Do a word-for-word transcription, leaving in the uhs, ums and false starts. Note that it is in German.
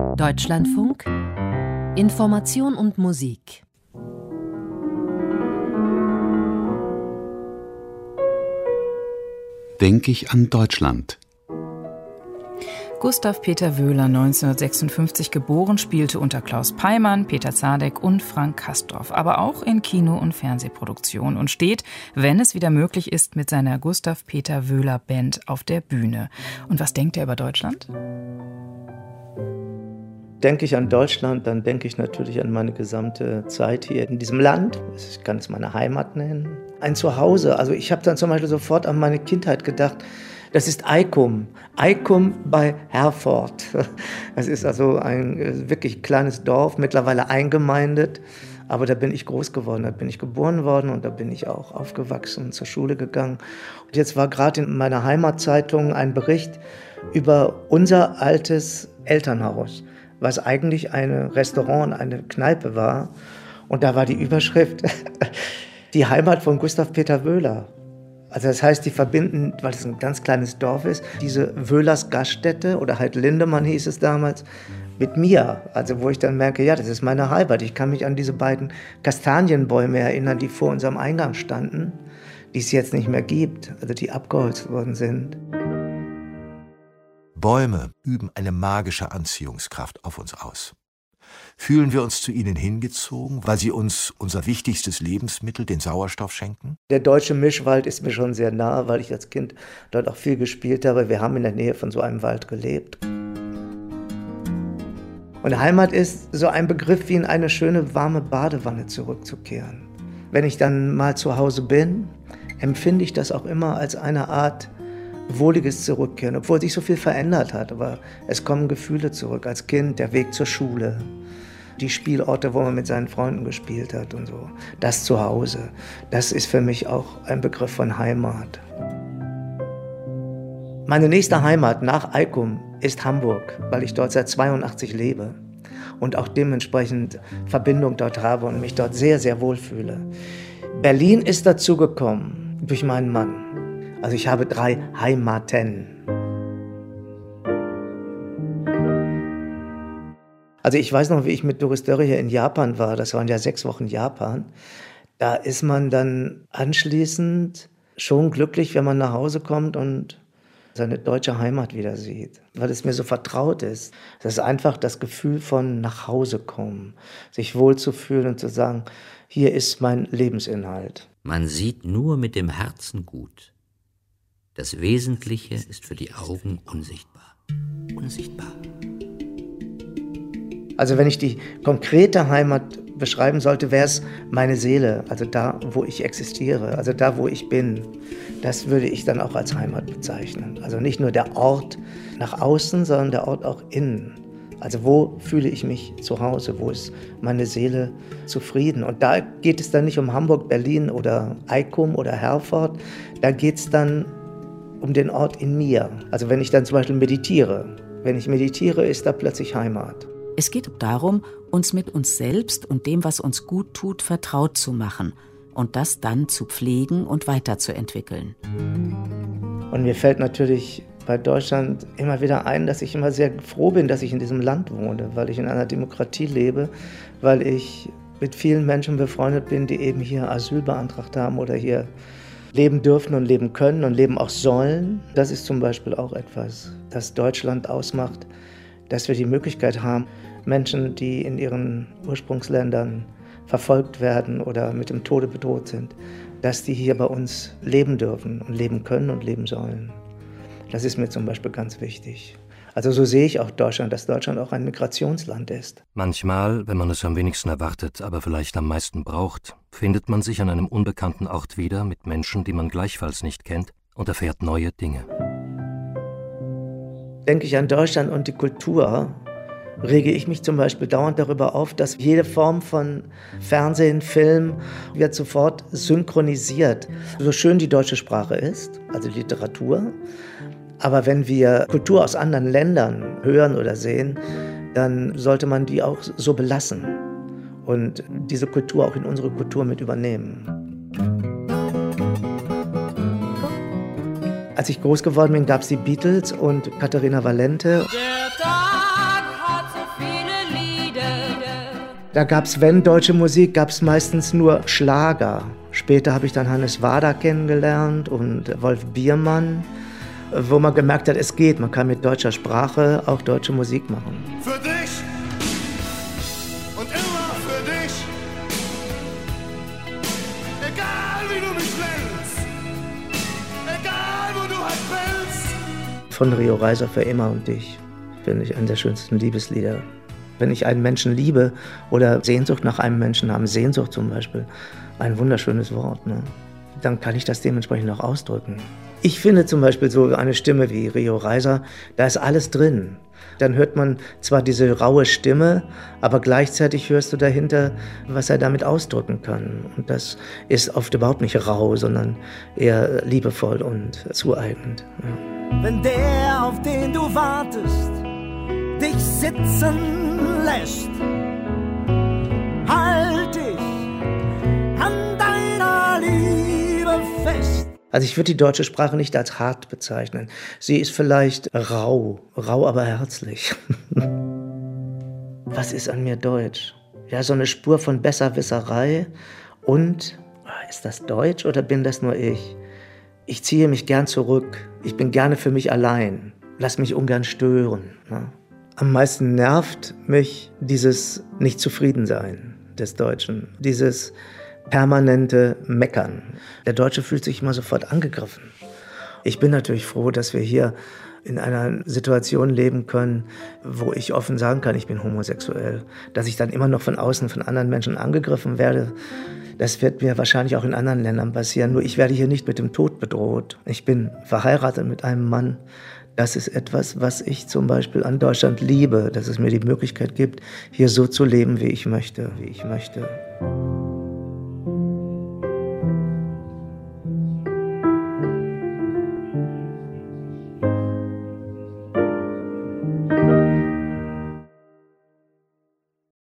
Deutschlandfunk Information und Musik. Denke ich an Deutschland. Gustav Peter Wöhler, neunzehnhundertsechsundfünfzig geboren, spielte unter Klaus Peimann, Peter Zadek und Frank Castorf, aber auch in Kino- und Fernsehproduktionen und steht, wenn es wieder möglich ist, mit seiner Gustav Peter Wöhler Band auf der Bühne. Und was denkt er über Deutschland? Denke ich an Deutschland, dann denke ich natürlich an meine gesamte Zeit hier in diesem Land. Ich kann es meine Heimat nennen. Ein Zuhause. Also ich habe dann zum Beispiel sofort an meine Kindheit gedacht. Das ist Eikum. Eikum bei Herford. Das ist also ein wirklich kleines Dorf, mittlerweile eingemeindet. Aber da bin ich groß geworden, da bin ich geboren worden und da bin ich auch aufgewachsen und zur Schule gegangen. Und jetzt war gerade in meiner Heimatzeitung ein Bericht über unser altes Elternhaus, was eigentlich ein Restaurant, eine Kneipe war. Und da war die Überschrift, die Heimat von Gustav Peter Wöhler. Also das heißt, die verbinden, weil es ein ganz kleines Dorf ist, diese Wöhlers Gaststätte oder halt Lindemann hieß es damals, mit mir. Also wo ich dann merke, ja, das ist meine Heimat. Ich kann mich an diese beiden Kastanienbäume erinnern, die vor unserem Eingang standen, die es jetzt nicht mehr gibt, also die abgeholzt worden sind. Bäume üben eine magische Anziehungskraft auf uns aus. Fühlen wir uns zu ihnen hingezogen, weil sie uns unser wichtigstes Lebensmittel, den Sauerstoff, schenken? Der deutsche Mischwald ist mir schon sehr nah, weil ich als Kind dort auch viel gespielt habe. Wir haben in der Nähe von so einem Wald gelebt. Und Heimat ist so ein Begriff, wie in eine schöne, warme Badewanne zurückzukehren. Wenn ich dann mal zu Hause bin, empfinde ich das auch immer als eine Art wohliges Zurückkehren, obwohl sich so viel verändert hat. Aber es kommen Gefühle zurück. Als Kind der Weg zur Schule, die Spielorte, wo man mit seinen Freunden gespielt hat und so. Das Zuhause, das ist für mich auch ein Begriff von Heimat. Meine nächste Heimat nach Eikum ist Hamburg, weil ich dort seit zweiundachtzig lebe und auch dementsprechend Verbindung dort habe und mich dort sehr, sehr wohl fühle. Berlin ist dazu gekommen durch meinen Mann. Also ich habe drei Heimaten. Also ich weiß noch, wie ich mit Doris Dörre hier in Japan war. Das waren ja sechs Wochen Japan. Da ist man dann anschließend schon glücklich, wenn man nach Hause kommt und seine deutsche Heimat wieder sieht. Weil es mir so vertraut ist. Das ist einfach das Gefühl von nach Hause kommen. Sich wohlzufühlen und zu sagen, hier ist mein Lebensinhalt. Man sieht nur mit dem Herzen gut. Das Wesentliche ist für die Augen unsichtbar. Unsichtbar. Also wenn ich die konkrete Heimat beschreiben sollte, wäre es meine Seele, also da, wo ich existiere, also da, wo ich bin. Das würde ich dann auch als Heimat bezeichnen. Also nicht nur der Ort nach außen, sondern der Ort auch innen. Also wo fühle ich mich zu Hause, wo ist meine Seele zufrieden? Und da geht es dann nicht um Hamburg, Berlin oder Eikum oder Herford, da geht es dann um den Ort in mir. Also wenn ich dann zum Beispiel meditiere, wenn ich meditiere, ist da plötzlich Heimat. Es geht darum, uns mit uns selbst und dem, was uns gut tut, vertraut zu machen und das dann zu pflegen und weiterzuentwickeln. Und mir fällt natürlich bei Deutschland immer wieder ein, dass ich immer sehr froh bin, dass ich in diesem Land wohne, weil ich in einer Demokratie lebe, weil ich mit vielen Menschen befreundet bin, die eben hier Asyl beantragt haben oder hier leben dürfen und leben können und leben auch sollen. Das ist zum Beispiel auch etwas, das Deutschland ausmacht, dass wir die Möglichkeit haben, Menschen, die in ihren Ursprungsländern verfolgt werden oder mit dem Tode bedroht sind, dass die hier bei uns leben dürfen und leben können und leben sollen. Das ist mir zum Beispiel ganz wichtig. Also so sehe ich auch Deutschland, dass Deutschland auch ein Migrationsland ist. Manchmal, wenn man es am wenigsten erwartet, aber vielleicht am meisten braucht, findet man sich an einem unbekannten Ort wieder mit Menschen, die man gleichfalls nicht kennt, und erfährt neue Dinge. Denke ich an Deutschland und die Kultur, rege ich mich zum Beispiel dauernd darüber auf, dass jede Form von Fernsehen, Film wird sofort synchronisiert. So schön die deutsche Sprache ist, also Literatur, aber wenn wir Kultur aus anderen Ländern hören oder sehen, dann sollte man die auch so belassen und diese Kultur auch in unsere Kultur mit übernehmen. Als ich groß geworden bin, gab es die Beatles und Katharina Valente. Der Tag hat so Da gab es, wenn deutsche Musik, gab es meistens nur Schlager. Später habe ich dann Hannes Wader kennengelernt und Wolf Biermann, wo man gemerkt hat, es geht. Man kann mit deutscher Sprache auch deutsche Musik machen. Für dich und immer für dich. Egal wie du mich nennst, egal wo du halt willst. Von Rio Reiser für immer und dich, finde ich, einen der schönsten Liebeslieder. Wenn ich einen Menschen liebe oder Sehnsucht nach einem Menschen habe, Sehnsucht zum Beispiel, ein wunderschönes Wort, ne? Dann kann ich das dementsprechend auch ausdrücken. Ich finde zum Beispiel so eine Stimme wie Rio Reiser, da ist alles drin. Dann hört man zwar diese raue Stimme, aber gleichzeitig hörst du dahinter, was er damit ausdrücken kann. Und das ist oft überhaupt nicht rau, sondern eher liebevoll und zueignend. Ja. Wenn der, auf den du wartest, dich sitzen lässt, halt dich an deiner Liebe fest. Also ich würde die deutsche Sprache nicht als hart bezeichnen. Sie ist vielleicht rau, rau aber herzlich. Was ist an mir deutsch? Ja, so eine Spur von Besserwisserei und, ist das deutsch oder bin das nur ich? Ich ziehe mich gern zurück, ich bin gerne für mich allein, lass mich ungern stören. Ne? Am meisten nervt mich dieses Nicht-Zufriedensein des Deutschen, dieses permanente Meckern. Der Deutsche fühlt sich immer sofort angegriffen. Ich bin natürlich froh, dass wir hier in einer Situation leben können, wo ich offen sagen kann, ich bin homosexuell. Dass ich dann immer noch von außen von anderen Menschen angegriffen werde, das wird mir wahrscheinlich auch in anderen Ländern passieren. Nur ich werde hier nicht mit dem Tod bedroht. Ich bin verheiratet mit einem Mann. Das ist etwas, was ich zum Beispiel an Deutschland liebe, dass es mir die Möglichkeit gibt, hier so zu leben, wie ich möchte, wie ich möchte.